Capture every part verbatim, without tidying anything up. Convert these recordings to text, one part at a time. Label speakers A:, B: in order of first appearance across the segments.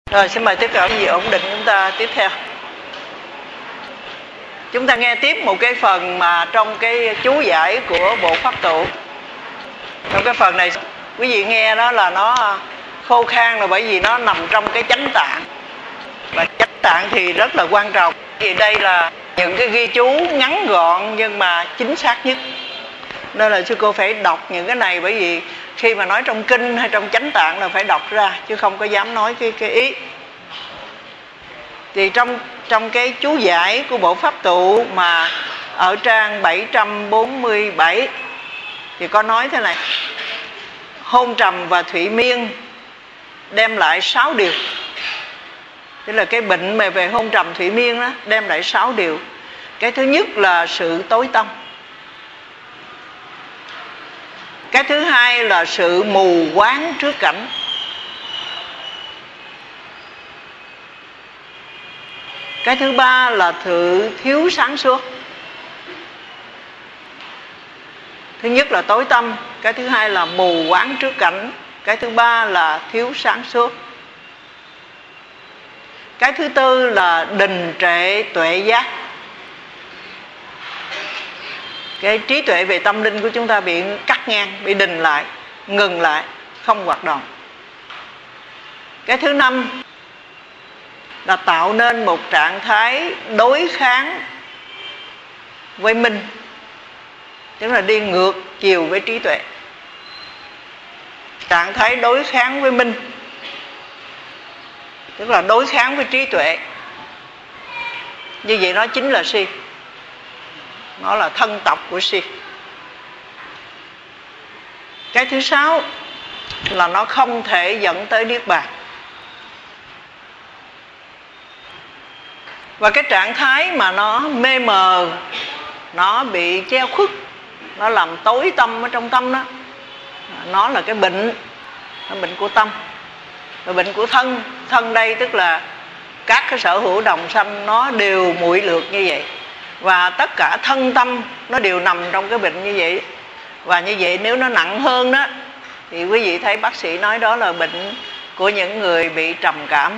A: Rồi xin mời tiếp tục gì ổn định chúng ta tiếp theo. Chúng ta nghe tiếp một cái phần mà trong cái chú giải của Bộ Pháp Tụ. Trong cái phần này quý vị nghe đó là nó khô khan là bởi vì nó nằm trong cái chánh tạng. Và chánh tạng thì rất là quan trọng. Vì đây là những cái ghi chú ngắn gọn nhưng mà chính xác nhất. Nên là sư cô phải đọc những cái này, bởi vì khi mà nói trong kinh hay trong chánh tạng là phải đọc ra, chứ không có dám nói cái, cái ý. Thì trong, trong cái chú giải của Bộ Pháp Tụ mà ở trang bảy trăm bốn mươi bảy thì có nói thế này: hôn trầm và thụy miên đem lại sáu điều. Tức là cái bệnh mà về hôn trầm thụy miên đó đem lại sáu điều. Cái thứ nhất là sự tối tăm. Cái thứ hai là sự mù quáng trước cảnh. Cái thứ ba là sự thiếu sáng suốt. Thứ nhất là tối tăm, cái thứ hai là mù quáng trước cảnh, cái thứ ba là thiếu sáng suốt. Cái thứ tư là đình trệ tuệ giác. Cái trí tuệ về tâm linh của chúng ta bị cắt ngang, bị đình lại, ngừng lại, không hoạt động. Cái thứ năm là tạo nên một trạng thái đối kháng với minh, tức là đi ngược chiều với trí tuệ. Trạng thái đối kháng với minh tức là đối kháng với trí tuệ. Như vậy nó chính là si. Nó là thân tộc của si. Cái thứ sáu là nó không thể dẫn tới niết bàn. Và cái trạng thái mà nó mê mờ, nó bị che khuất, nó làm tối tâm ở trong tâm đó, nó là cái bệnh. Nó bệnh của tâm. Và bệnh của thân. Thân đây tức là các cái sở hữu đồng sanh nó đều muội lược như vậy. Và tất cả thân tâm nó đều nằm trong cái bệnh như vậy. Và như vậy nếu nó nặng hơn đó thì quý vị thấy bác sĩ nói đó là bệnh của những người bị trầm cảm.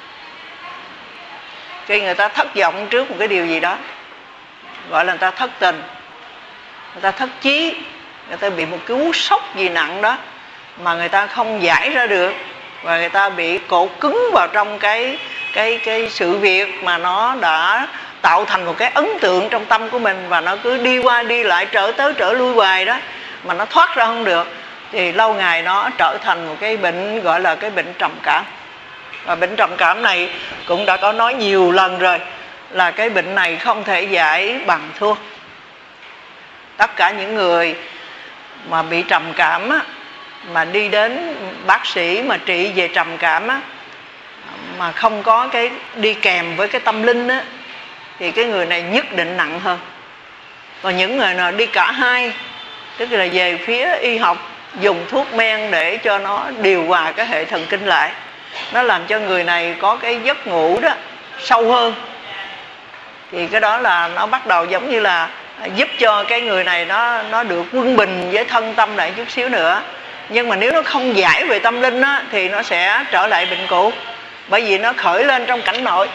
A: Khi người ta thất vọng trước một cái điều gì đó, gọi là người ta thất tình, người ta thất chí, người ta bị một cái cú sốc gì nặng đó mà người ta không giải ra được, và người ta bị cột cứng vào trong cái cái cái sự việc mà nó đã tạo thành một cái ấn tượng trong tâm của mình, và nó cứ đi qua đi lại, trở tới trở lui hoài đó, mà nó thoát ra không được, thì lâu ngày nó trở thành một cái bệnh gọi là cái bệnh trầm cảm. Và bệnh trầm cảm này cũng đã có nói nhiều lần rồi, là cái bệnh này không thể giải bằng thuốc. Tất cả những người mà bị trầm cảm á, mà đi đến bác sĩ mà trị về trầm cảm á, mà không có cái đi kèm với cái tâm linh á, thì cái người này nhất định nặng hơn. Còn những người nào đi cả hai, tức là về phía y học, dùng thuốc men để cho nó điều hòa cái hệ thần kinh lại, nó làm cho người này có cái giấc ngủ đó sâu hơn, thì cái đó là nó bắt đầu giống như là giúp cho cái người này nó nó được quân bình với thân tâm lại chút xíu nữa. Nhưng mà nếu nó không giải về tâm linh á, thì nó sẽ trở lại bệnh cũ, bởi vì nó khởi lên trong cảnh nội.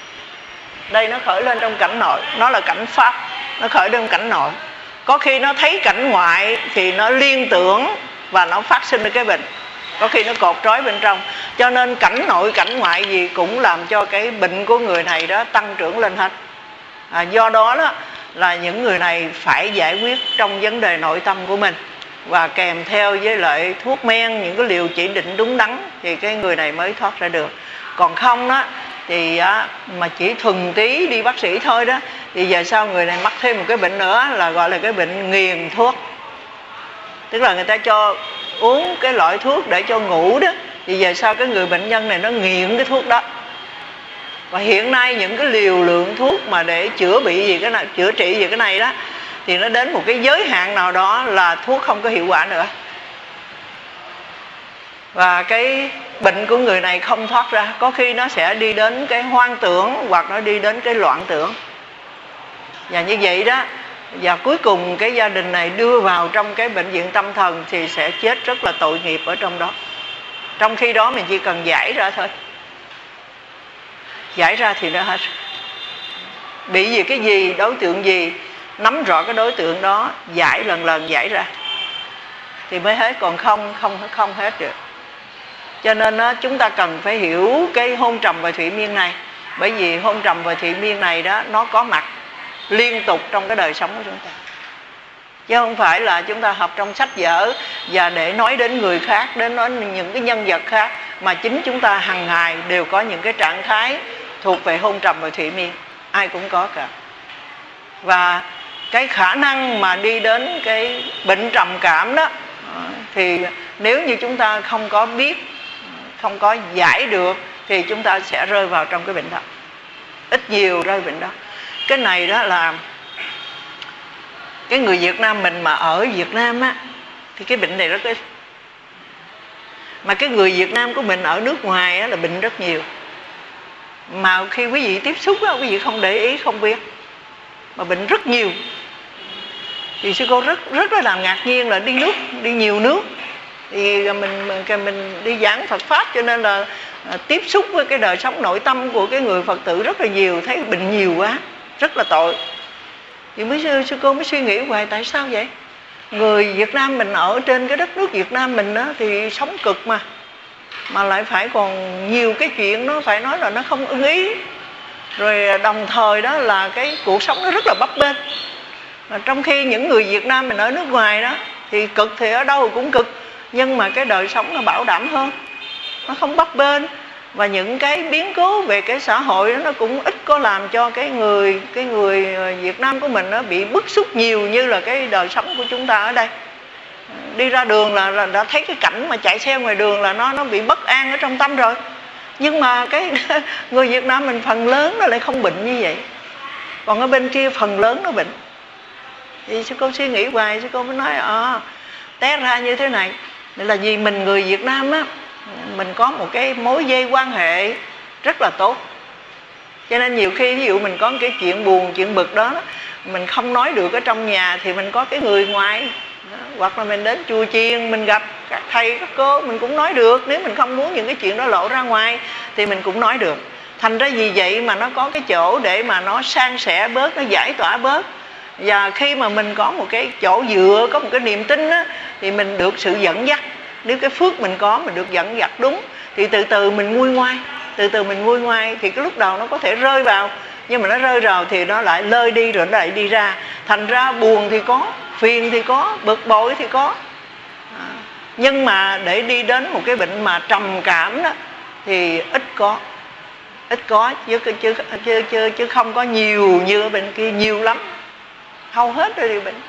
A: Đây nó khởi lên trong cảnh nội, nó là cảnh pháp, nó khởi lên cảnh nội. Có khi nó thấy cảnh ngoại thì nó liên tưởng và nó phát sinh được cái bệnh. Có khi nó cột trói bên trong. Cho nên cảnh nội cảnh ngoại gì cũng làm cho cái bệnh của người này đó tăng trưởng lên hết. à, Do đó đó là những người này phải giải quyết trong vấn đề nội tâm của mình, và kèm theo với lại thuốc men, những cái liều chỉ định đúng đắn, thì cái người này mới thoát ra được. Còn không đó thì á, mà chỉ thuần tí đi bác sĩ thôi đó, thì giờ sau người này mắc thêm một cái bệnh nữa là gọi là cái bệnh nghiền thuốc. Tức là người ta cho uống cái loại thuốc để cho ngủ đó, thì giờ sau cái người bệnh nhân này nó nghiện cái thuốc đó. Và hiện nay những cái liều lượng thuốc mà để chữa bị gì cái này, chữa trị gì cái này đó, thì nó đến một cái giới hạn nào đó là thuốc không có hiệu quả nữa, và cái bệnh của người này không thoát ra. Có khi nó sẽ đi đến cái hoang tưởng, hoặc nó đi đến cái loạn tưởng. Và như vậy đó, và cuối cùng cái gia đình này đưa vào trong cái bệnh viện tâm thần thì sẽ chết rất là tội nghiệp ở trong đó. Trong khi đó mình chỉ cần giải ra thôi. Giải ra thì nó hết. Bị gì cái gì, đối tượng gì, nắm rõ cái đối tượng đó, giải lần lần giải ra thì mới hết, còn không không không hết được. Cho nên đó, chúng ta cần phải hiểu cái hôn trầm và thủy miên này. Bởi vì hôn trầm và thủy miên này đó, nó có mặt liên tục trong cái đời sống của chúng ta, chứ không phải là chúng ta học trong sách vở và để nói đến người khác, đến nói những cái nhân vật khác, mà chính chúng ta hàng ngày đều có những cái trạng thái thuộc về hôn trầm và thủy miên, ai cũng có cả. Và cái khả năng mà đi đến cái bệnh trầm cảm đó, thì nếu như chúng ta không có biết, không có giải được, thì chúng ta sẽ rơi vào trong cái bệnh đó, ít nhiều rơi bệnh đó. Cái này đó là cái người Việt Nam mình mà ở Việt Nam á, thì cái bệnh này rất ít. Mà cái người Việt Nam của mình ở nước ngoài á, là bệnh rất nhiều. Mà khi quý vị tiếp xúc á, quý vị không để ý, không biết, mà bệnh rất nhiều. Thì sư cô rất rất là làm ngạc nhiên là đi nước, đi nhiều nước, thì mình mình đi giảng Phật pháp, cho nên là à, tiếp xúc với cái đời sống nội tâm của cái người Phật tử rất là nhiều, thấy bệnh nhiều quá, rất là tội. Thì mới sư, sư cô mới suy nghĩ hoài, tại sao vậy? Người Việt Nam mình ở trên cái đất nước Việt Nam mình đó, thì sống cực mà mà lại phải còn nhiều cái chuyện nó phải nói là nó không ưng ý, rồi đồng thời đó là cái cuộc sống nó rất là bấp bênh. Mà trong khi những người Việt Nam mình ở nước ngoài đó thì cực thì ở đâu cũng cực, nhưng mà cái đời sống nó bảo đảm hơn, nó không bấp bênh, và những cái biến cố về cái xã hội đó, nó cũng ít có làm cho cái người cái người Việt Nam của mình nó bị bức xúc nhiều như là cái đời sống của chúng ta ở đây. Đi ra đường là, là đã thấy cái cảnh mà chạy xe ngoài đường là nó nó bị bất an ở trong tâm rồi. Nhưng mà cái người Việt Nam mình phần lớn nó lại không bệnh như vậy, còn ở bên kia phần lớn nó bệnh. Thì sư cô suy nghĩ hoài, sư cô mới nói à, té ra như thế này là vì mình người Việt Nam á, mình có một cái mối dây quan hệ rất là tốt, cho nên nhiều khi ví dụ mình có cái chuyện buồn, chuyện bực đó, mình không nói được ở trong nhà thì mình có cái người ngoài, hoặc là mình đến chùa chiền mình gặp các thầy các cô mình cũng nói được. Nếu mình không muốn những cái chuyện đó lộ ra ngoài thì mình cũng nói được. Thành ra vì vậy mà nó có cái chỗ để mà nó san sẻ bớt, nó giải tỏa bớt. Và khi mà mình có một cái chỗ dựa, có một cái niềm tin á, thì mình được sự dẫn dắt. Nếu cái phước mình có, mình được dẫn dắt đúng, thì từ từ mình nguôi ngoai, từ từ mình nguôi ngoai. Thì cái lúc đầu nó có thể rơi vào, nhưng mà nó rơi vào thì nó lại lơi đi, rồi nó lại đi ra. Thành ra buồn thì có, phiền thì có, bực bội thì có. à, Nhưng mà để đi đến một cái bệnh mà trầm cảm đó thì ít có, ít có chứ, chứ, chứ, chứ, chứ không có nhiều như ở bên kia, nhiều lắm, hầu hết rồi đều bệnh.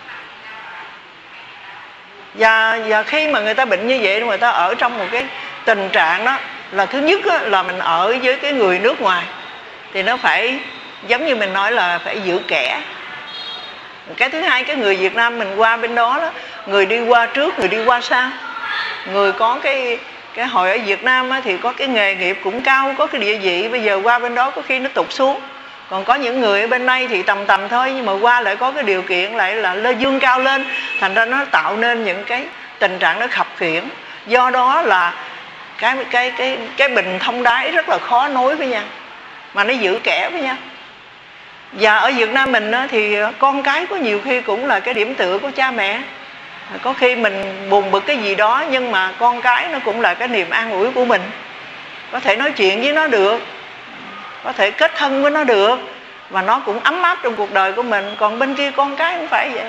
A: Và, và khi mà người ta bệnh như vậy, người ta ở trong một cái tình trạng đó, là thứ nhất đó, là mình ở với cái người nước ngoài thì nó phải giống như mình nói là phải giữ kẻ. Cái thứ hai, cái người Việt Nam mình qua bên đó, đó người đi qua trước, người đi qua sau. Người có cái cái hồi ở Việt Nam á, thì có cái nghề nghiệp cũng cao, có cái địa vị, bây giờ qua bên đó có khi nó tụt xuống. Còn có những người ở bên đây thì tầm tầm thôi, nhưng mà qua lại có cái điều kiện lại là lên dương cao lên, thành ra nó tạo nên những cái tình trạng nó khập khiễng. Do đó là cái cái cái cái bình thông đáy rất là khó nối với nhau, mà nó giữ kẽ với nhau. Và ở Việt Nam mình á, thì con cái có nhiều khi cũng là cái điểm tựa của cha mẹ. Có khi mình buồn bực cái gì đó, nhưng mà con cái nó cũng là cái niềm an ủi của mình. Có thể nói chuyện với nó được, có thể kết thân với nó được, và nó cũng ấm áp trong cuộc đời của mình. Còn bên kia con cái không phải vậy.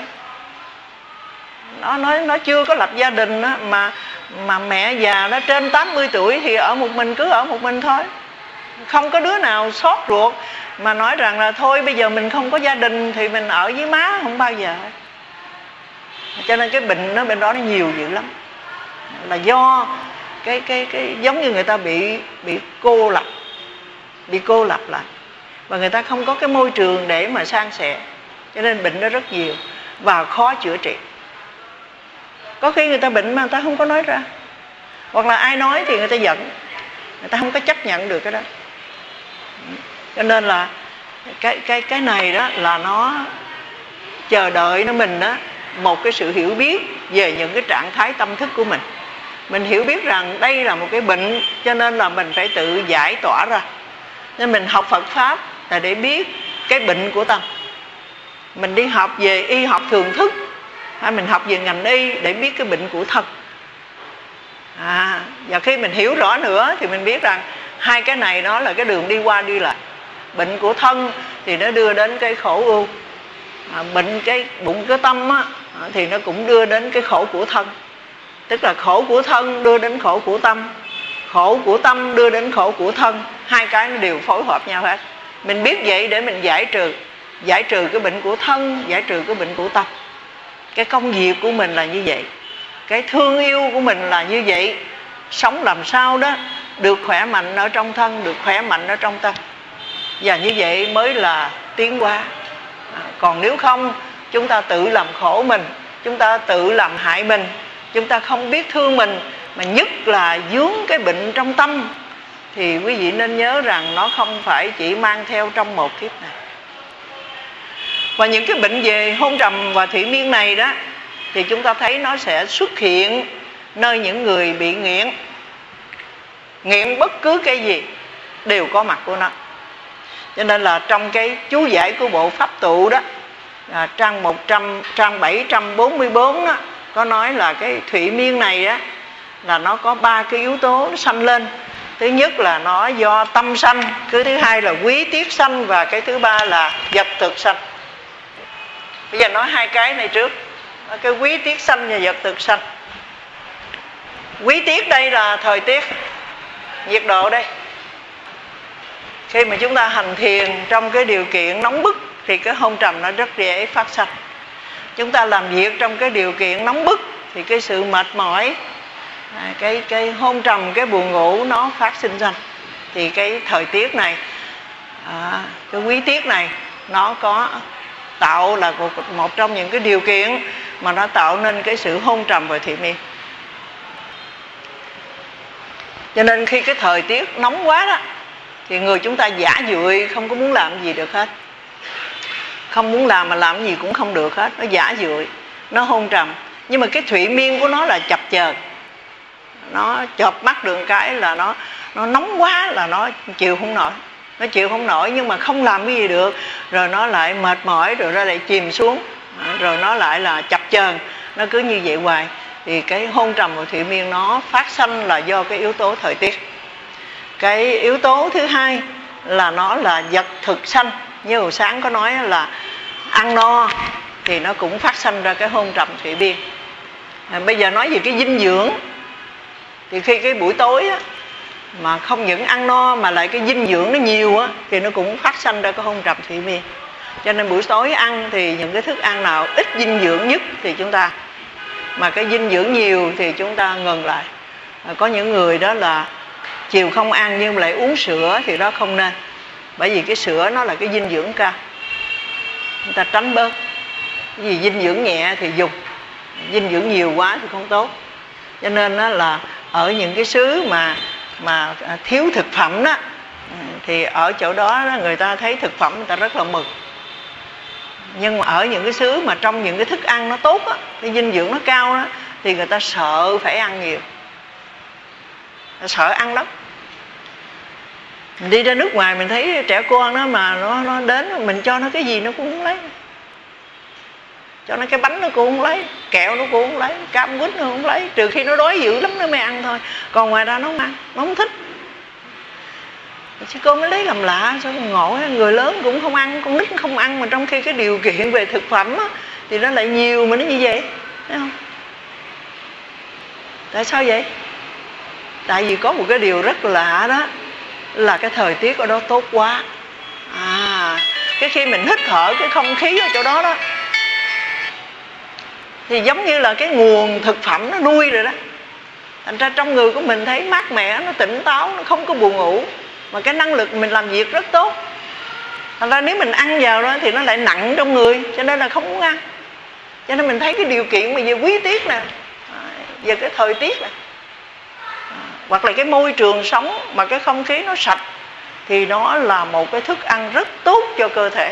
A: Nó nói nó chưa có lập gia đình đó, mà mà mẹ già nó trên tám mươi tuổi thì ở một mình, cứ ở một mình thôi. Không có đứa nào xót ruột mà nói rằng là thôi bây giờ mình không có gia đình thì mình ở với má, không bao giờ. Cho nên cái bệnh nó bên đó nó nhiều dữ lắm, là do cái cái cái giống như người ta bị bị cô lập, bị cô lập lại, và người ta không có cái môi trường để mà san sẻ, cho nên bệnh nó rất nhiều và khó chữa trị. Có khi người ta bệnh mà người ta không có nói ra, hoặc là ai nói thì người ta giận, người ta không có chấp nhận được cái đó. Cho nên là cái cái cái này đó là nó chờ đợi nó mình đó một cái sự hiểu biết về những cái trạng thái tâm thức của mình. Mình hiểu biết rằng đây là một cái bệnh, cho nên là mình phải tự giải tỏa ra. Nên mình học Phật Pháp là để biết cái bệnh của tâm. Mình đi học về y học thường thức hay mình học về ngành y để biết cái bệnh của thân. À, và khi mình hiểu rõ nữa thì mình biết rằng hai cái này nó là cái đường đi qua đi lại. Bệnh của thân thì nó đưa đến cái khổ ưu, à, bệnh cái bụng cái tâm á, thì nó cũng đưa đến cái khổ của thân. Tức là khổ của thân đưa đến khổ của tâm, khổ của tâm đưa đến khổ của thân. Hai cái nó đều phối hợp nhau hết. Mình biết vậy để mình giải trừ Giải trừ cái bệnh của thân, giải trừ cái bệnh của tâm. Cái công việc của mình là như vậy, cái thương yêu của mình là như vậy. Sống làm sao đó được khỏe mạnh ở trong thân, được khỏe mạnh ở trong tâm. Và như vậy mới là tiến hóa. à, Còn nếu không, chúng ta tự làm khổ mình, chúng ta tự làm hại mình, chúng ta không biết thương mình, mà nhất là vướng cái bệnh trong tâm, thì quý vị nên nhớ rằng nó không phải chỉ mang theo trong một kiếp này. Và những cái bệnh về hôn trầm và thủy miên này đó, thì chúng ta thấy nó sẽ xuất hiện nơi những người bị nghiện. Nghiện bất cứ cái gì đều có mặt của nó. Cho nên là trong cái chú giải của bộ Pháp Tụ đó, à, trang một trăm, trang bảy trăm bốn mươi bốn đó, có nói là cái thủy miên này đó là nó có ba cái yếu tố nó sanh lên. Thứ nhất là nó do tâm sanh, cái thứ hai là quý tiết sanh, và cái thứ ba là vật thực sanh. Bây giờ nói hai cái này trước, cái quý tiết sanh và vật thực sanh. Quý tiết đây là thời tiết, nhiệt độ đây. Khi mà chúng ta hành thiền trong cái điều kiện nóng bức thì cái hôn trầm nó rất dễ phát sinh. Chúng ta làm việc trong cái điều kiện nóng bức thì cái sự mệt mỏi, cái cái hôn trầm, cái buồn ngủ nó phát sinh ra. Thì cái thời tiết này, à, cái quý tiết này nó có tạo là một trong những cái điều kiện mà nó tạo nên cái sự hôn trầm và thủy miên. Cho nên khi cái thời tiết nóng quá đó thì người chúng ta giả dưỡi, không có muốn làm gì được hết. Không muốn làm mà làm gì cũng không được hết. Nó giả dưỡi, nó hôn trầm. Nhưng mà cái thủy miên của nó là chập chờn. Nó chợp mắt được cái là nó nó nóng quá là nó chịu không nổi. Nó chịu không nổi nhưng mà không làm cái gì được. Rồi nó lại mệt mỏi, rồi nó lại chìm xuống, rồi nó lại là chập chờn. Nó cứ như vậy hoài. Thì cái hôn trầm và thủy miên nó phát sinh là do cái yếu tố thời tiết. Cái yếu tố thứ hai là nó là vật thực sanh. Như hồi sáng có nói là ăn no thì nó cũng phát sinh ra cái hôn trầm thủy miên. à, Bây giờ nói về cái dinh dưỡng, thì khi cái buổi tối á, mà không những ăn no mà lại cái dinh dưỡng nó nhiều á, thì nó cũng phát sinh ra cái hôn trầm thủy miên. Cho nên buổi tối ăn thì những cái thức ăn nào ít dinh dưỡng nhất thì chúng ta, mà cái dinh dưỡng nhiều thì chúng ta ngừng lại. à, Có những người đó là chiều không ăn nhưng lại uống sữa thì đó không nên. Bởi vì cái sữa nó là cái dinh dưỡng cao, chúng ta tránh bớt. Vì dinh dưỡng nhẹ thì dùng, dinh dưỡng nhiều quá thì không tốt. Cho nên đó là ở những cái xứ mà mà thiếu thực phẩm đó, thì ở chỗ đó người ta thấy thực phẩm người ta rất là mừng. Nhưng mà ở những cái xứ mà trong những cái thức ăn nó tốt á, cái dinh dưỡng nó cao đó, thì người ta sợ phải ăn nhiều, sợ ăn lắm. Mình đi ra nước ngoài mình thấy trẻ con đó mà nó nó đến, mình cho nó cái gì nó cũng không lấy. Cho nó cái bánh nó cũng không lấy, kẹo nó cũng không lấy, cam quýt nó không lấy, trừ khi nó đói dữ lắm nó mới ăn thôi. Còn ngoài ra nó không ăn, nó không thích. Chứ con mới lấy làm lạ, sao con ngộ á, người lớn cũng không ăn, con nít không ăn, mà trong khi cái điều kiện về thực phẩm á, thì nó lại nhiều mà nó như vậy, thấy không? Tại sao vậy? Tại vì có một cái điều rất lạ đó, là cái thời tiết ở đó tốt quá. À, cái khi mình hít thở cái không khí ở chỗ đó đó, thì giống như là cái nguồn thực phẩm nó nuôi rồi đó. Thành ra trong người của mình thấy mát mẻ, nó tỉnh táo, nó không có buồn ngủ, mà cái năng lực mình làm việc rất tốt. Thành ra nếu mình ăn vào đó thì nó lại nặng trong người, cho nên là không muốn ăn. Cho nên mình thấy cái điều kiện mà về quý tiết nè, về cái thời tiết nè, hoặc là cái môi trường sống mà cái không khí nó sạch, thì nó là một cái thức ăn rất tốt cho cơ thể.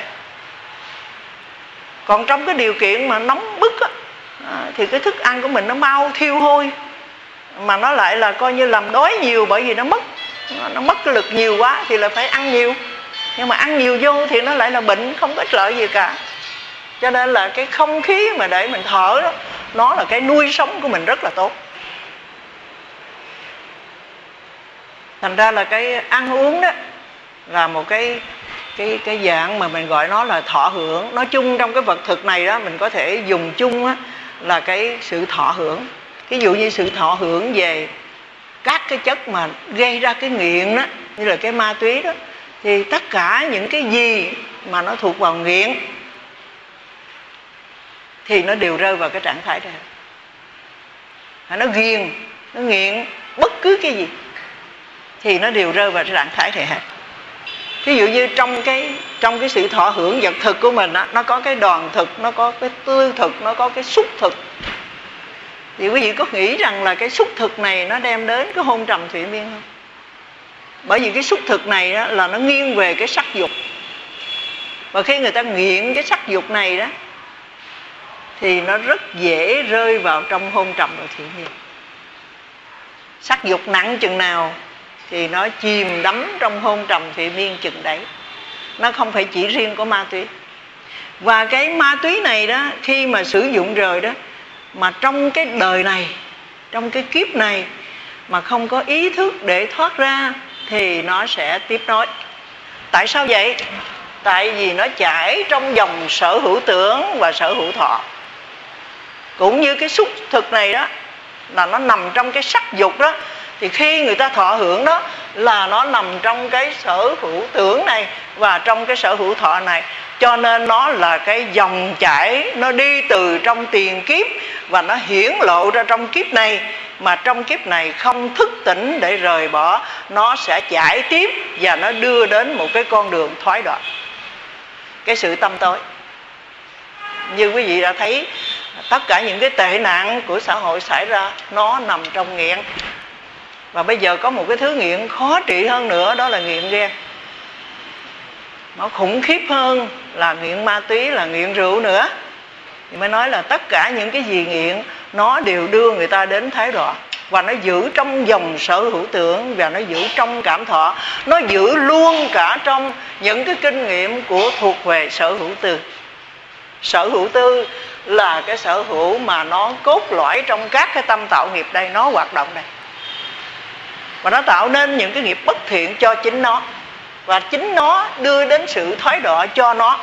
A: Còn trong cái điều kiện mà nóng bức á, thì cái thức ăn của mình nó mau thiêu hôi, mà nó lại là coi như làm đói nhiều, bởi vì nó mất nó, nó mất cái lực nhiều quá thì là phải ăn nhiều, nhưng mà ăn nhiều vô thì nó lại là bệnh, không có ích lợi gì cả. Cho nên là cái không khí mà để mình thở đó, nó là cái nuôi sống của mình rất là tốt. Thành ra là cái ăn uống đó là một cái cái cái dạng mà mình gọi nó là thọ hưởng. Nói chung trong cái vật thực này đó, mình có thể dùng chung á, là cái sự thọ hưởng. Ví dụ như sự thọ hưởng về các cái chất mà gây ra cái nghiện đó, như là cái ma túy đó, thì tất cả những cái gì mà nó thuộc vào nghiện thì nó đều rơi vào cái trạng thái đó. Nó ghiền, nó nghiện bất cứ cái gì thì nó đều rơi vào cái trạng thái này hết. Ví dụ như trong cái trong cái sự thọ hưởng vật thực của mình á, nó có cái đoàn thực, nó có cái tư thực, nó có cái xúc thực. Thì quý vị có nghĩ rằng là cái xúc thực này nó đem đến cái hôn trầm thụy miên không? Bởi vì cái xúc thực này đó là nó nghiêng về cái sắc dục. Và khi người ta nghiện cái sắc dục này đó thì nó rất dễ rơi vào trong hôn trầm và thụy miên. Sắc dục nặng chừng nào thì nó chìm đắm trong hôn trầm thụy miên chừng đấy. Nó không phải chỉ riêng của ma túy. Và cái ma túy này đó, khi mà sử dụng rồi đó, mà trong cái đời này, trong cái kiếp này mà không có ý thức để thoát ra thì nó sẽ tiếp nối. Tại sao vậy? Tại vì nó chảy trong dòng sở hữu tưởng và sở hữu thọ. Cũng như cái xúc thực này đó, là nó nằm trong cái sắc dục đó, thì khi người ta thọ hưởng đó là nó nằm trong cái sở hữu tưởng này và trong cái sở hữu thọ này. Cho nên nó là cái dòng chảy, nó đi từ trong tiền kiếp và nó hiển lộ ra trong kiếp này. Mà trong kiếp này không thức tỉnh để rời bỏ, nó sẽ chảy tiếp và nó đưa đến một cái con đường thoái đoạn, cái sự tâm tối. Như quý vị đã thấy, tất cả những cái tệ nạn của xã hội xảy ra nó nằm trong nghiện. Và bây giờ có một cái thứ nghiện khó trị hơn nữa, đó là nghiện ghen. Nó khủng khiếp hơn là nghiện ma túy, là nghiện rượu nữa. Thì mới nói là tất cả những cái gì nghiện nó đều đưa người ta đến thái đọa. Và nó giữ trong dòng sở hữu tưởng, và nó giữ trong cảm thọ, nó giữ luôn cả trong những cái kinh nghiệm của thuộc về sở hữu tư. Sở hữu tư là cái sở hữu mà nó cốt lõi trong các cái tâm tạo nghiệp đây, nó hoạt động đây. Và nó tạo nên những cái nghiệp bất thiện cho chính nó, và chính nó đưa đến sự thoái đọa cho nó.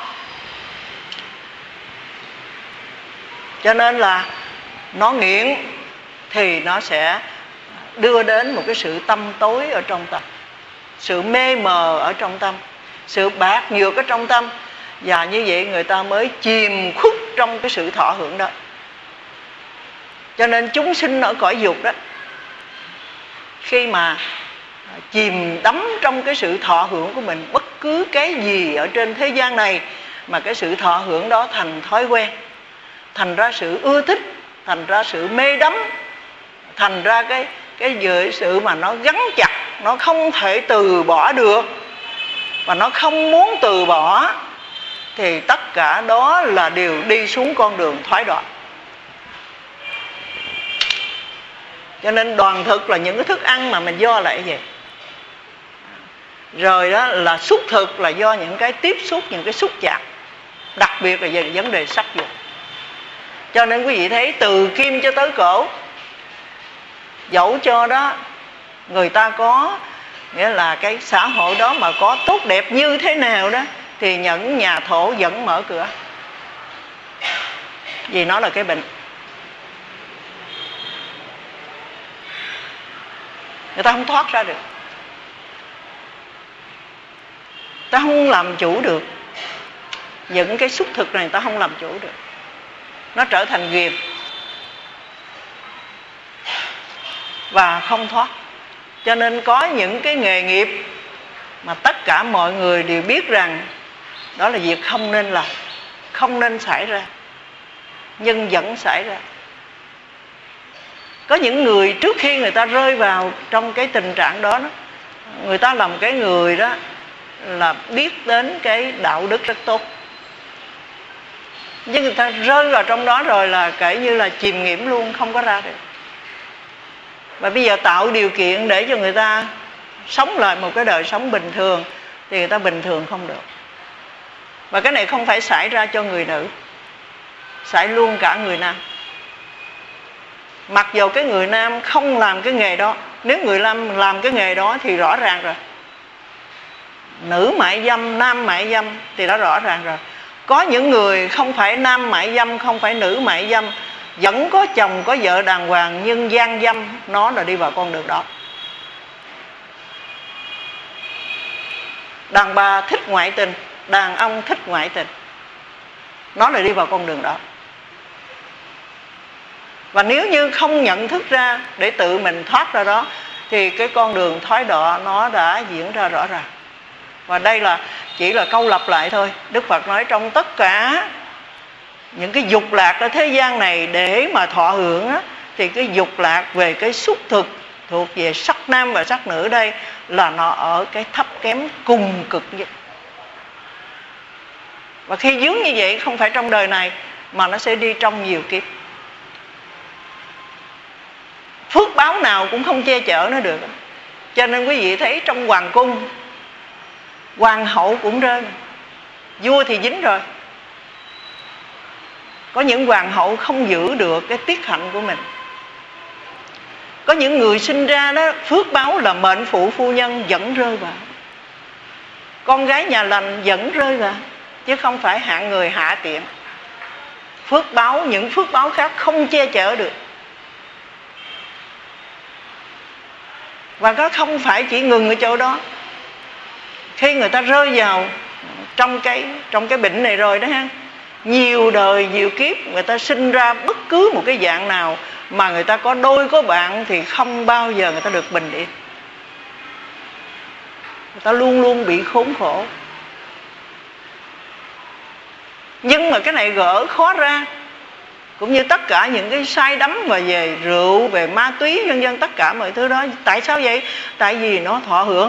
A: Cho nên là nó nghiện thì nó sẽ đưa đến một cái sự tâm tối ở trong tâm, sự mê mờ ở trong tâm, sự bạc nhược ở trong tâm. Và như vậy người ta mới chìm khuất trong cái sự thọ hưởng đó. Cho nên chúng sinh ở cõi dục đó, khi mà chìm đắm trong cái sự thọ hưởng của mình, bất cứ cái gì ở trên thế gian này mà cái sự thọ hưởng đó thành thói quen, thành ra sự ưa thích, thành ra sự mê đắm, thành ra cái cái sự mà nó gắn chặt, nó không thể từ bỏ được, và nó không muốn từ bỏ, thì tất cả đó là đều đi xuống con đường thoái đoạn. Cho nên đoàn thực là những cái thức ăn mà mình do lại vậy. Rồi đó là xúc thực là do những cái tiếp xúc, những cái xúc chạm, đặc biệt là về vấn đề sắc dục. Cho nên quý vị thấy từ kim cho tới cổ, dẫu cho đó người ta có, nghĩa là cái xã hội đó mà có tốt đẹp như thế nào đó, thì những nhà thổ vẫn mở cửa, vì nó là cái bệnh. Người ta không thoát ra được, ta không làm chủ được. Những cái xúc thực này ta không làm chủ được, nó trở thành ghiền và không thoát. Cho nên có những cái nghề nghiệp mà tất cả mọi người đều biết rằng đó là việc không nên làm, không nên xảy ra, nhưng vẫn xảy ra. Có những người trước khi người ta rơi vào trong cái tình trạng đó, đó người ta làm cái người đó là biết đến cái đạo đức rất tốt, nhưng người ta rơi vào trong đó rồi là kể như là chìm nghiễm luôn, không có ra được. Và bây giờ tạo điều kiện để cho người ta sống lại một cái đời sống bình thường, thì người ta bình thường không được. Và cái này không phải xảy ra cho người nữ, xảy luôn cả người nam. Mặc dù cái người nam không làm cái nghề đó, nếu người nam làm cái nghề đó thì rõ ràng rồi. Nữ mại dâm, nam mại dâm thì đã rõ ràng rồi. Có những người không phải nam mại dâm, không phải nữ mại dâm, vẫn có chồng có vợ đàng hoàng, nhưng gian dâm nó là đi vào con đường đó. Đàn bà thích ngoại tình, đàn ông thích ngoại tình, nó là đi vào con đường đó. Và nếu như không nhận thức ra để tự mình thoát ra đó, thì cái con đường thoái đọa nó đã diễn ra rõ ràng. Và đây là chỉ là câu lặp lại thôi. Đức Phật nói trong tất cả những cái dục lạc ở thế gian này để mà thọ hưởng á, thì cái dục lạc về cái xúc thực thuộc về sắc nam và sắc nữ đây là nó ở cái thấp kém cùng cực nhất. Và khi dướng như vậy không phải trong đời này, mà nó sẽ đi trong nhiều kiếp. Phước báo nào cũng không che chở nó được. Cho nên quý vị thấy trong hoàng cung, hoàng hậu cũng rơi, vua thì dính rồi. Có những hoàng hậu không giữ được cái tiết hạnh của mình. Có những người sinh ra đó, phước báo là mệnh phụ phu nhân dẫn rơi vào. Con gái nhà lành dẫn rơi vào, chứ không phải hạng người hạ tiện. Phước báo, những phước báo khác không che chở được. Và nó không phải chỉ ngừng ở chỗ đó. Khi người ta rơi vào trong cái, trong cái bệnh này rồi đó ha, nhiều đời nhiều kiếp người ta sinh ra bất cứ một cái dạng nào mà người ta có đôi có bạn thì không bao giờ người ta được bình yên. Người ta luôn luôn bị khốn khổ. Nhưng mà cái này gỡ khó ra. Cũng như tất cả những cái sai đắm mà về rượu, về ma túy, vân vân, tất cả mọi thứ đó. Tại sao vậy? Tại vì nó thọ hưởng.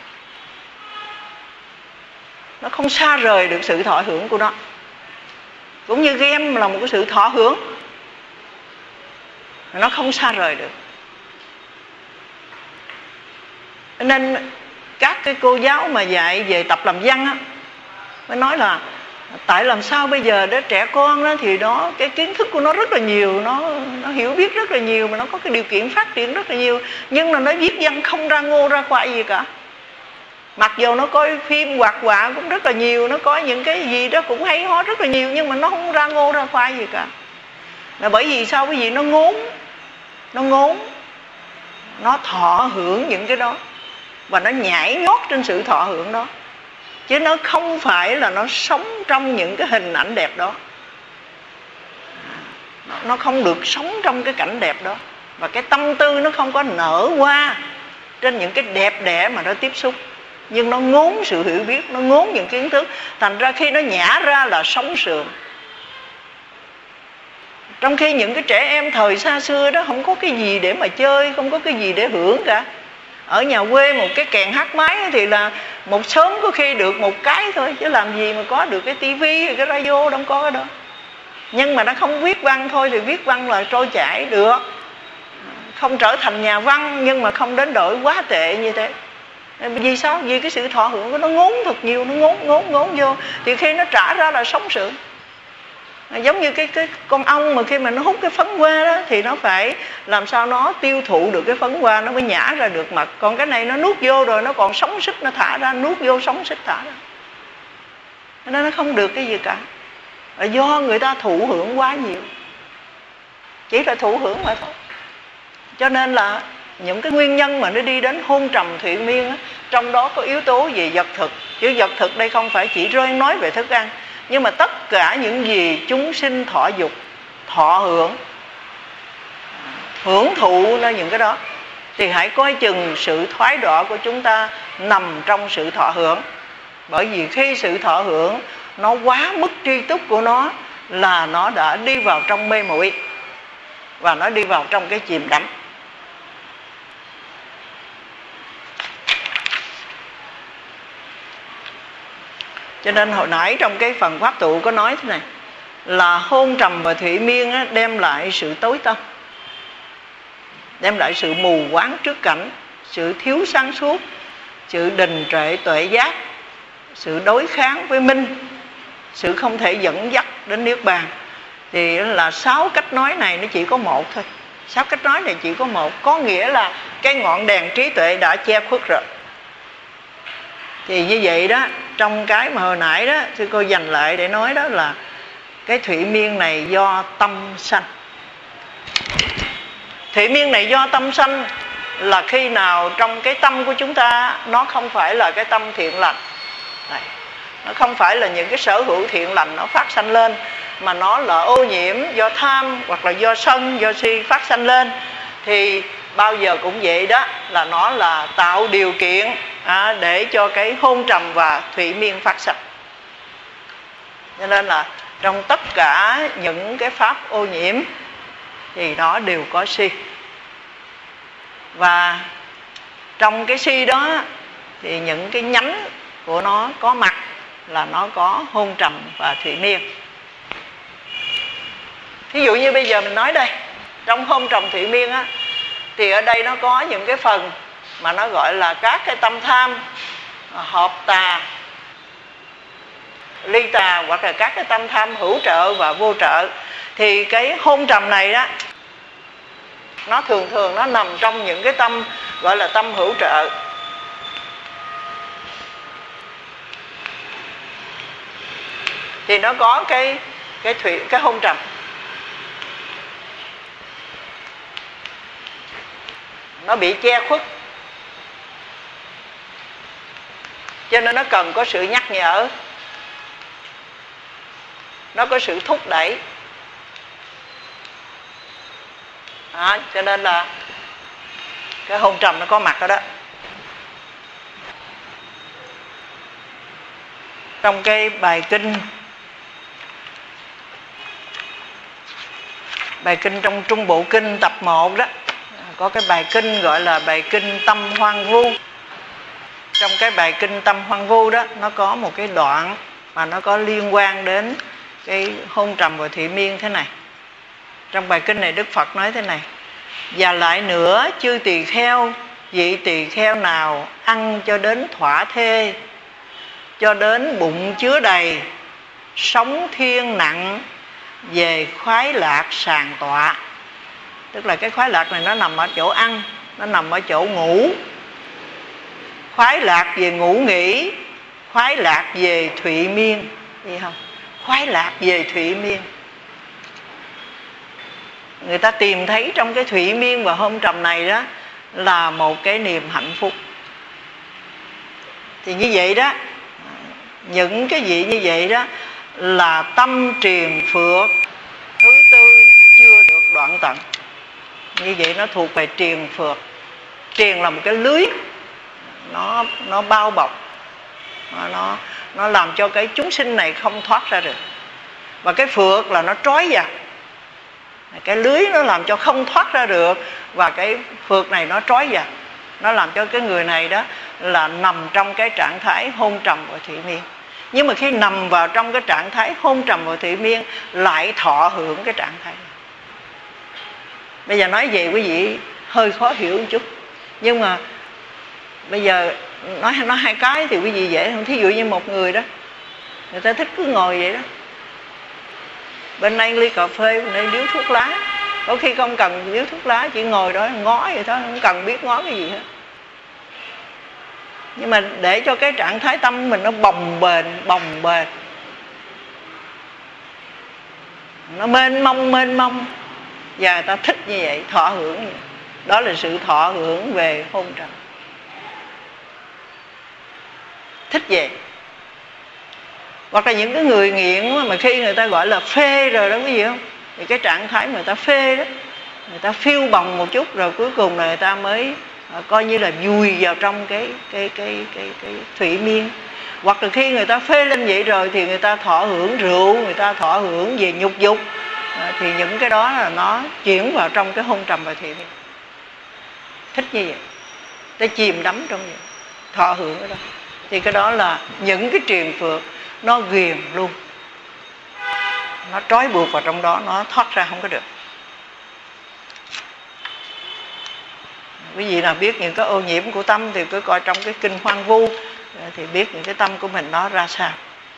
A: Nó không xa rời được sự thọ hưởng của nó. Cũng như game là một cái sự thọ hưởng, nó không xa rời được. Nên các cái cô giáo mà dạy về tập làm văn á, mới nói là tại làm sao bây giờ đứa trẻ con đó thì nó cái kiến thức của nó rất là nhiều, nó nó hiểu biết rất là nhiều, mà nó có cái điều kiện phát triển rất là nhiều, nhưng mà nó viết văn không ra ngô ra khoai gì cả. Mặc dù nó coi phim hoạt họa cũng rất là nhiều, nó có những cái gì đó cũng hay ho rất là nhiều, nhưng mà nó không ra ngô ra khoai gì cả. Là bởi vì sao? Bởi vì nó ngốn, nó ngốn, nó thọ hưởng những cái đó, và nó nhảy nhót trên sự thọ hưởng đó. Chứ nó không phải là nó sống trong những cái hình ảnh đẹp đó. Nó không được sống trong cái cảnh đẹp đó. Và cái tâm tư nó không có nở hoa trên những cái đẹp đẽ mà nó tiếp xúc. Nhưng nó ngốn sự hiểu biết, nó ngốn những kiến thức. Thành ra khi nó nhả ra là sống sượng. Trong khi những cái trẻ em thời xa xưa đó không có cái gì để mà chơi, không có cái gì để hưởng cả. Ở nhà quê một cái kèn hát máy thì là một sớm có khi được một cái thôi, chứ làm gì mà có được cái tivi hay cái radio, đâu có cái đó. Nhưng mà nó không viết văn thôi thì viết văn là trôi chảy được. Không trở thành nhà văn nhưng mà không đến đổi quá tệ như thế. Vì sao? Vì cái sự thọ hưởng của nó ngốn thật nhiều, nó ngốn ngốn ngốn vô, thì khi nó trả ra là sống sượng. Giống như cái, cái con ong mà khi mà nó hút cái phấn hoa đó, thì nó phải làm sao nó tiêu thụ được cái phấn hoa, nó mới nhả ra được mật. Còn cái này nó nuốt vô rồi nó còn sống sức, nó thả ra, nuốt vô sống sức thả ra. Nên nó không được cái gì cả. Là do người ta thụ hưởng quá nhiều. Chỉ là thụ hưởng mà thôi. Cho nên là những cái nguyên nhân mà nó đi đến hôn trầm thụy miên á, trong đó có yếu tố về vật thực. Chứ vật thực đây không phải chỉ rơi nói về thức ăn, nhưng mà tất cả những gì chúng sinh thọ dục, thọ hưởng, hưởng thụ là những cái đó, thì hãy coi chừng sự thoái đọa của chúng ta nằm trong sự thọ hưởng. Bởi vì khi sự thọ hưởng nó quá mức tri túc của nó là nó đã đi vào trong mê muội, và nó đi vào trong cái chìm đắm. Cho nên hồi nãy trong cái phần pháp tụ có nói thế này, là hôn trầm và thụy miên á, đem lại sự tối tâm, đem lại sự mù quáng trước cảnh, sự thiếu sáng suốt, sự đình trệ tuệ giác, sự đối kháng với minh, sự không thể dẫn dắt đến niết bàn. Thì là sáu cách nói này nó chỉ có một thôi. Sáu cách nói này chỉ có một, có nghĩa là cái ngọn đèn trí tuệ đã che khuất rồi. Thì như vậy đó, trong cái mà hồi nãy đó sư cô dành lại để nói đó là cái thụy miên này do tâm sanh. Thụy miên này do tâm sanh là khi nào trong cái tâm của chúng ta nó không phải là cái tâm thiện lành. Này, nó không phải là những cái sở hữu thiện lành nó phát sanh lên, mà nó là ô nhiễm do tham hoặc là do sân, do si phát sanh lên. Thì bao giờ cũng vậy đó, là nó là tạo điều kiện à, để cho cái hôn trầm và thụy miên phát sanh. Cho nên là trong tất cả những cái pháp ô nhiễm thì nó đều có si. Và trong cái si đó thì những cái nhánh của nó có mặt là nó có hôn trầm và thụy miên. Thí dụ như bây giờ mình nói đây, trong hôn trầm thụy miên á, thì ở đây nó có những cái phần mà nó gọi là các cái tâm tham, hợp tà, ly tà, hoặc là các cái tâm tham hữu trợ và vô trợ. Thì cái hôn trầm này đó, nó thường thường nó nằm trong những cái tâm gọi là tâm hữu trợ. Thì nó có cái cái thủy cái hôn trầm. Nó bị che khuất, cho nên nó cần có sự nhắc nhở, nó có sự thúc đẩy. Đó, cho nên là cái hôn trầm nó có mặt ở đó. Trong cái bài kinh Bài kinh trong Trung Bộ Kinh tập một đó, có cái bài kinh gọi là bài kinh Tâm Hoang Vu. Trong cái bài kinh Tâm Hoang Vu đó, nó có một cái đoạn mà nó có liên quan đến cái hôn trầm và thụy miên thế này. Trong bài kinh này Đức Phật nói thế này: và lại nữa, chư tỳ kheo, vị tỳ kheo nào ăn cho đến thỏa thê, cho đến bụng chứa đầy, sống thiên nặng, về khoái lạc sàng tọa. Tức là cái khoái lạc này nó nằm ở chỗ ăn, nó nằm ở chỗ ngủ. Khoái lạc về ngủ nghỉ, khoái lạc về thụy miên. Gì không? Khoái lạc về thụy miên. Người ta tìm thấy trong cái thụy miên và hôn trầm này đó là một cái niềm hạnh phúc. Thì như vậy đó, những cái vị như vậy đó là tâm triền phược thứ tư chưa được đoạn tận. Như vậy nó thuộc về triền phược. Triền là một cái lưới, nó nó bao bọc, nó nó làm cho cái chúng sinh này không thoát ra được. Và cái phược là nó trói vào. Cái lưới nó làm cho không thoát ra được, và cái phược này nó trói vào, nó làm cho cái người này đó là nằm trong cái trạng thái hôn trầm và thụy miên. Nhưng mà khi nằm vào trong cái trạng thái hôn trầm và thụy miên lại thọ hưởng cái trạng thái này. Bây giờ nói về quý vị hơi khó hiểu một chút, nhưng mà bây giờ nói nói hai cái thì quý vị dễ không. Thí dụ như một người đó, người ta thích cứ ngồi vậy đó, bên đây ly cà phê, bên đây điếu thuốc lá. Có khi không cần điếu thuốc lá, chỉ ngồi đó ngó vậy thôi, không cần biết ngó cái gì hết. Nhưng mà để cho cái trạng thái tâm mình nó bồng bềnh, bồng bềnh, nó mênh mông mênh mông, và người ta thích như vậy, thọ hưởng như vậy. Đó là sự thọ hưởng về hôn trầm. Thích vậy. Hoặc là những cái người nghiện mà khi người ta gọi là phê rồi đó, quý vị không? Thì cái trạng thái mà người ta phê đó, người ta phiêu bồng một chút rồi cuối cùng là người ta mới à, coi như là vùi vào trong cái cái cái cái cái thụy miên. Hoặc là khi người ta phê lên vậy rồi thì người ta thọ hưởng rượu, người ta thọ hưởng về nhục dục, à, thì những cái đó là nó chuyển vào trong cái hôn trầm và thụy miên. Thích như vậy, ta chìm đắm trong vậy, thọ hưởng cái đó. Thì cái đó là những cái triền phược nó ghiền luôn, nó trói buộc vào trong đó, nó thoát ra không có được. Quý vị nào biết những cái ô nhiễm của tâm thì cứ coi trong cái kinh Hoang Vu thì biết những cái tâm của mình nó ra sao.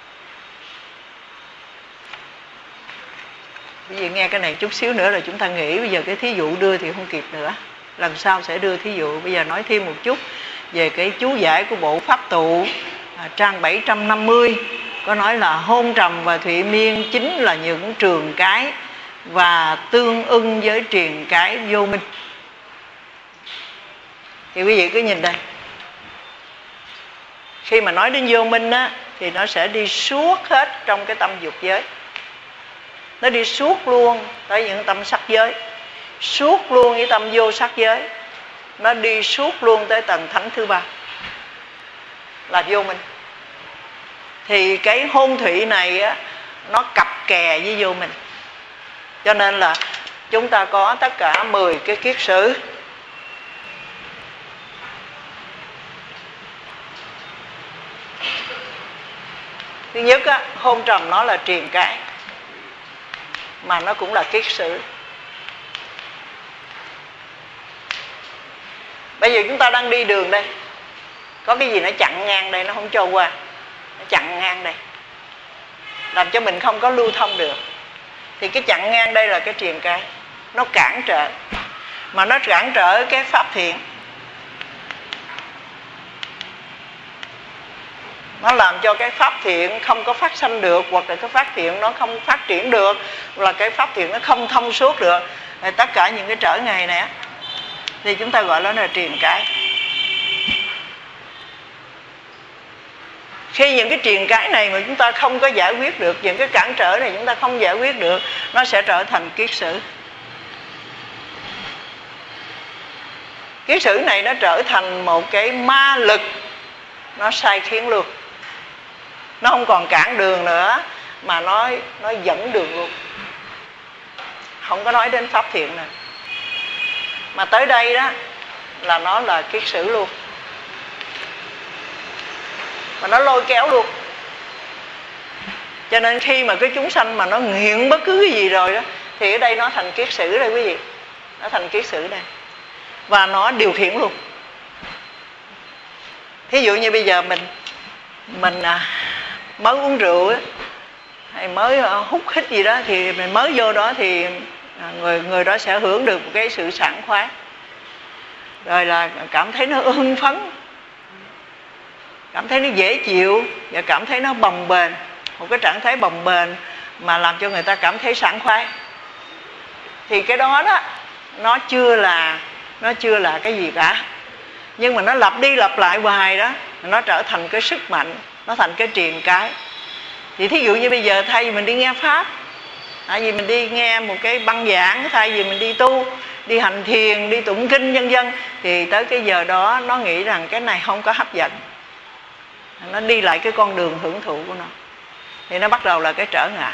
A: Quý vị nghe cái này chút xíu nữa là chúng ta nghĩ bây giờ cái thí dụ đưa thì không kịp nữa. Lần sau sẽ đưa thí dụ. Bây giờ nói thêm một chút về cái chú giải của bộ Pháp Tụ, à, trang bảy trăm năm mươi có nói là hôn trầm và thụy miên chính là những trường cái và tương ưng với triền cái vô minh. Thì quý vị cứ nhìn đây, khi mà nói đến vô minh á, thì nó sẽ đi suốt hết trong cái tâm dục giới. Nó đi suốt luôn tới những tâm sắc giới, suốt luôn với tâm vô sắc giới, nó đi suốt luôn tới tầng thánh thứ ba là vô minh. Thì cái hôn thủy này á, nó cặp kè với vô minh. Cho nên là chúng ta có tất cả mười cái kiết sử. Thứ nhất á, hôn trầm nó là triền cái, mà nó cũng là kiết sử. Bây giờ chúng ta đang đi đường đây, có cái gì nó chặn ngang đây, nó không cho qua, nó chặn ngang đây, làm cho mình không có lưu thông được. Thì cái chặn ngang đây là cái triền cái, nó cản trở. Mà nó cản trở cái pháp thiện, nó làm cho cái pháp thiện không có phát sanh được, hoặc là cái pháp thiện nó không phát triển được, hoặc là cái pháp thiện nó không thông suốt được. Thì tất cả những cái trở ngại này á, thì chúng ta gọi nó là triền cái. Khi những cái triền cái này mà chúng ta không có giải quyết được, những cái cản trở này chúng ta không giải quyết được, nó sẽ trở thành kiết sử. Kiết sử này nó trở thành một cái ma lực, nó sai khiến luôn. Nó không còn cản đường nữa, mà nó, nó dẫn đường luôn. Không có nói đến pháp thiện nữa. Mà tới đây đó là nó là kiết sử luôn, mà nó lôi kéo luôn. Cho nên khi mà cái chúng sanh mà nó nghiện bất cứ cái gì rồi đó, thì ở đây nó thành kiết sử đây quý vị. Nó thành kiết sử đây, và nó điều khiển luôn. Thí dụ như bây giờ mình Mình à, mới uống rượu á, hay mới à, hút hít gì đó, thì mình mới vô đó thì à, người người đó sẽ hưởng được một cái sự sảng khoái, rồi là cảm thấy nó hưng phấn, cảm thấy nó dễ chịu, và cảm thấy nó bồng bềnh. Một cái trạng thái bồng bềnh mà làm cho người ta cảm thấy sảng khoái. Thì cái đó đó, nó chưa là Nó chưa là cái gì cả. Nhưng mà nó lặp đi lặp lại hoài đó, nó trở thành cái sức mạnh, nó thành cái triền cái. Thì thí dụ như bây giờ thay vì mình đi nghe Pháp, tại vì mình đi nghe một cái băng giảng, thay vì mình đi tu, đi hành thiền, đi tụng kinh vân vân, thì tới cái giờ đó nó nghĩ rằng cái này không có hấp dẫn, nó đi lại cái con đường hưởng thụ của nó, thì nó bắt đầu là cái trở ngại.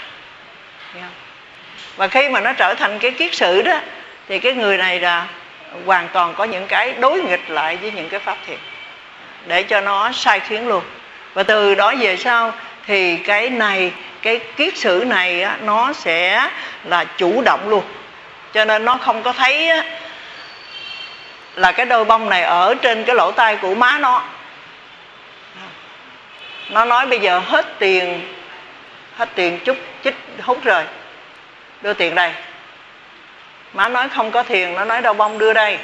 A: Và khi mà nó trở thành cái kiết sử đó, thì cái người này là hoàn toàn có những cái đối nghịch lại với những cái pháp thiện, để cho nó sai khiến luôn. Và từ đó về sau thì cái này, cái kiết sử này á, nó sẽ là chủ động luôn. Cho nên nó không có thấy á, là cái đôi bông này ở trên cái lỗ tai của má nó. Nó nói bây giờ hết tiền, hết tiền chút chích hút rồi, đưa tiền đây. Má nói không có tiền, nó nói đôi bông đưa đây.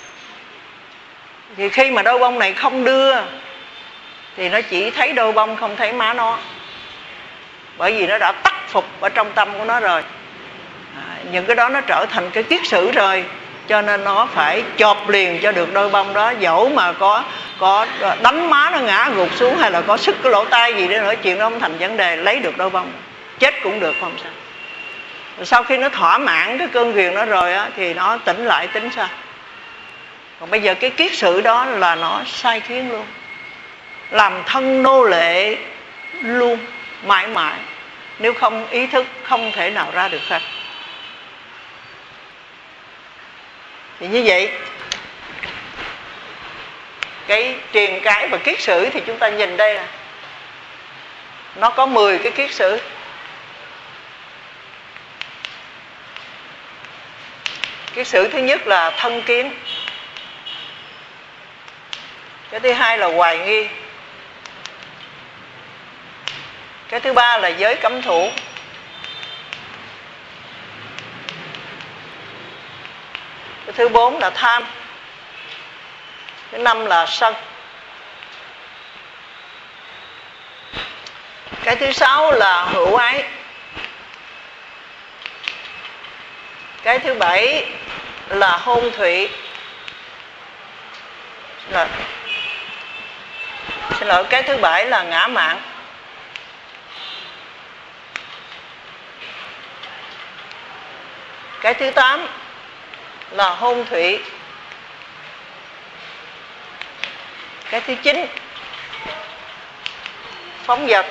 A: Thì khi mà đôi bông này không đưa, thì nó chỉ thấy đôi bông, không thấy má nó. Bởi vì nó đã tắc phục ở trong tâm của nó rồi. À, những cái đó nó trở thành cái kiết sử rồi, cho nên nó phải chộp liền cho được đôi bông đó. Dẫu mà có có đánh má nó ngã gục xuống, hay là có sức cái lỗ tai gì để nói chuyện, nó không thành vấn đề, lấy được đôi bông, chết cũng được, không sao. Rồi sau khi nó thỏa mãn cái cơn ghiền nó rồi á, thì nó tỉnh lại tính sao. Còn bây giờ cái kiết sử đó là nó sai khiến luôn, làm thân nô lệ luôn, mãi mãi. Nếu không ý thức không thể nào ra được hết. Thì như vậy, cái triền cái và kiết sử thì chúng ta nhìn đây nè, nó có mười cái kiết sử. Kiết sử thứ nhất là thân kiến. Cái thứ hai là hoài nghi. Cái thứ ba là giới cấm thủ. Cái thứ bốn là tham. Thứ năm là sân. Cái thứ sáu là hữu ái. Cái thứ bảy là hôn thủy. Rồi. Xin lỗi, cái thứ bảy là ngã mạn. Cái thứ tám là hôn thủy. Cái thứ chín phóng dật.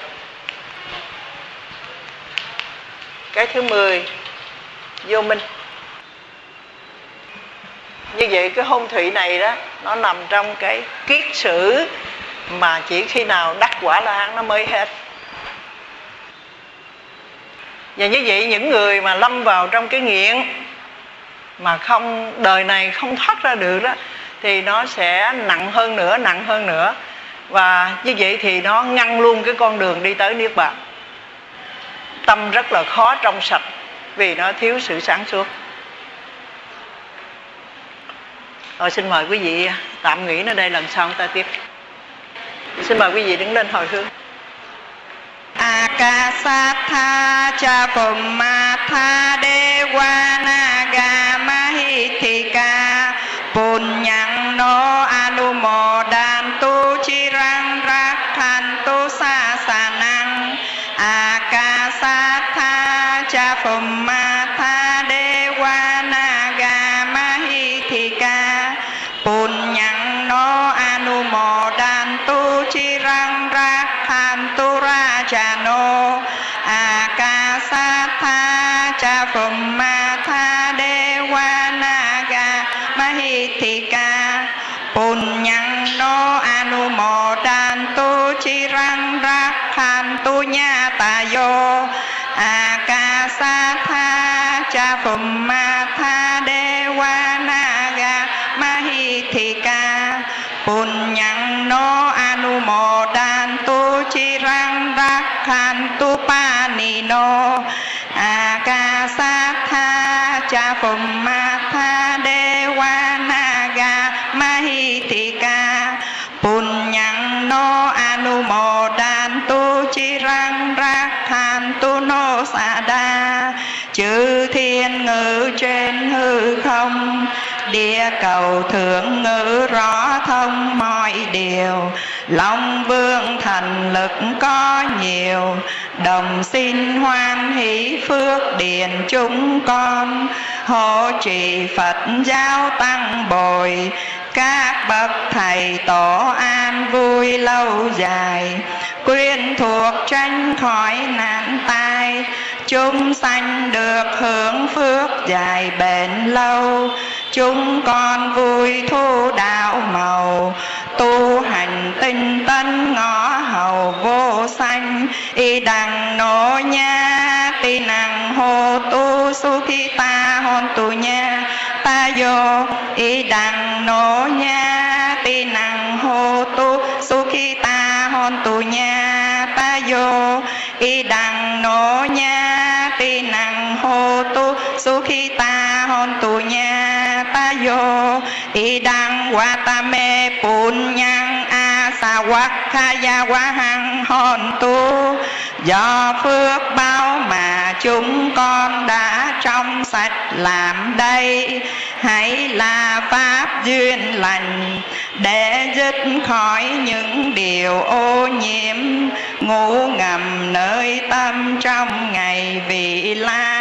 A: Cái thứ mười vô minh. Như vậy cái hôn thủy này đó, nó nằm trong cái kiết sử mà chỉ khi nào đắc quả La Hán nó mới hết. Và như vậy những người mà lâm vào trong cái nghiện mà không đời này không thoát ra được đó, thì nó sẽ nặng hơn nữa, nặng hơn nữa. Và như vậy thì nó ngăn luôn cái con đường đi tới Niết Bàn. Tâm rất là khó trong sạch vì nó thiếu sự sáng suốt. Rồi xin mời quý vị tạm nghỉ nơi đây, lần sau chúng ta tiếp. Xin mời quý vị đứng lên hồi hướng.
B: Akasatha cha Pumatha Dewa Naga Mahithika Punyang no Anumodantu Chirang Rakhantu Sasanang. Akasatha cha Pumatha Dewa Naga Mahithika Punyang no Anumodantu Chirang Rakhantu Rajano. Akasatha cha Pumatha Dewa Naga Mahithika Punyang no Anumodantu Chirang Rakhantu Nyatayo. Akasatha cha Pumatha Dewa Naga Mahithika Punyang no Anumodantu Chirang Rakhantu Panino. Akasatha cha Pumatha Dewa Naga Mahithika Punyang no Anumodantu Chirang Rakhantu No Sada. Chư thiên ngự trên hư không, địa cầu thượng ngữ rõ thông mọi điều. Long vương thần lực có nhiều, đồng xin hoan hỷ phước điền chúng con. Hộ trì Phật giáo tăng bồi, các bậc thầy tổ an vui lâu dài. Quyến thuộc tránh khỏi nạn tai, chúng sanh được hưởng phước dài bền lâu. Chúng con vui thu đạo màu, tu hành tinh tấn ngõ hầu vô sanh. Y đằng nô nha ti năng hô tu su khi ta hôn tu nha ta vô. Y đằng nô nha ti năng hô tu su khi ta hôn tu nha ta vô. Y đằng nô nha ti năng hô tu su khi ta hôn tu nha ta vô. Y đằng wa ta me pun nhang a sa wa kha wa hằng hôn tu. Do phước báo mà chúng con đã trong sạch làm đây, hãy là pháp duyên lành để dứt khỏi những điều ô nhiễm ngủ ngầm nơi tâm trong ngày vị lai.